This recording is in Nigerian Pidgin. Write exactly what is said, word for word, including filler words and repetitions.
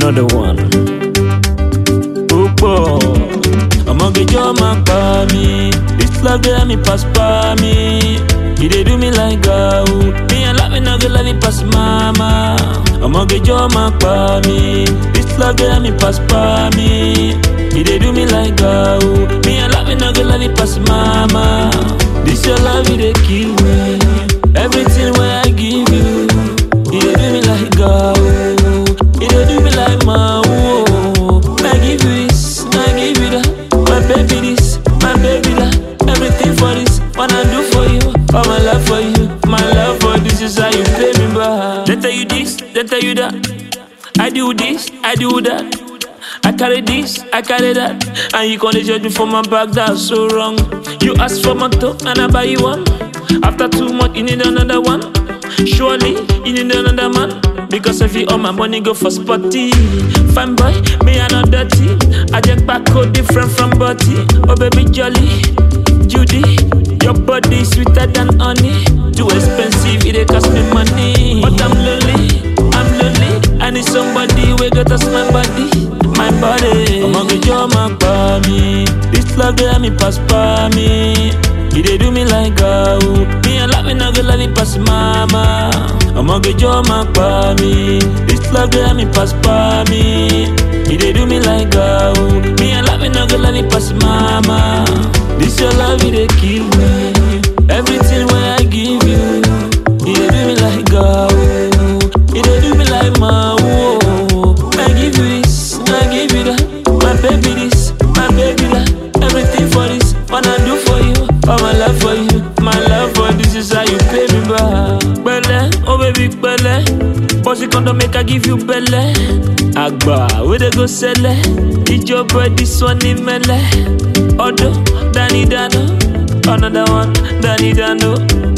another one. Opo, I'ma get your mark by me. This love they let me pass by me. You they do me like go. Me and love me not gonna let me pass mama. I'ma get your mark by me. This love they let me pass by me. You they do me like go. Me and love me not gonna let me pass mama. This your love, you they kill me. Everything where I give you, you they do me like go. You they do me like my whoa. I give you this, I give you that. My baby this, my baby that. Everything for this, what I do for you. All my love for you, my love for this is how you play me back. They tell you this, they tell you that. I do this, I do that. I carry this, I carry that. And you gonna judge me for my back, that's so wrong. You ask for my top and I buy you one. After two months, you need another one. Surely, you need another man. Because if you all my money go for spotty. Fine boy, me I not dirty. I just back code different from body. Oh baby jolly, Judy. Your body sweeter than honey. Too expensive, it cost me money. But I'm lonely, I'm lonely. I need somebody who got touch my body, my body. I'ma get your mark by me. This love they let me pass by me. You they do me like go. Me and love me not gonna let me pass mama. I'ma get your mark by me. This love they let me pass by me. You they do me like go. Me and love me not gonna let me pass mama. This your love, you they kill me. Everything where I give you, you they do me like go. You they do me like my whoa. I give you this, I give you that. My baby this, my baby that. Everything for this, what I do for you. All my love for you, my love for this is how you pay me back. Belle, oh baby, belle. Boss you come to make I give you belle. Agba, where they go sell it? It's your boy, this one in mele. Odo, Danny Dano. Another one, Danny Dano.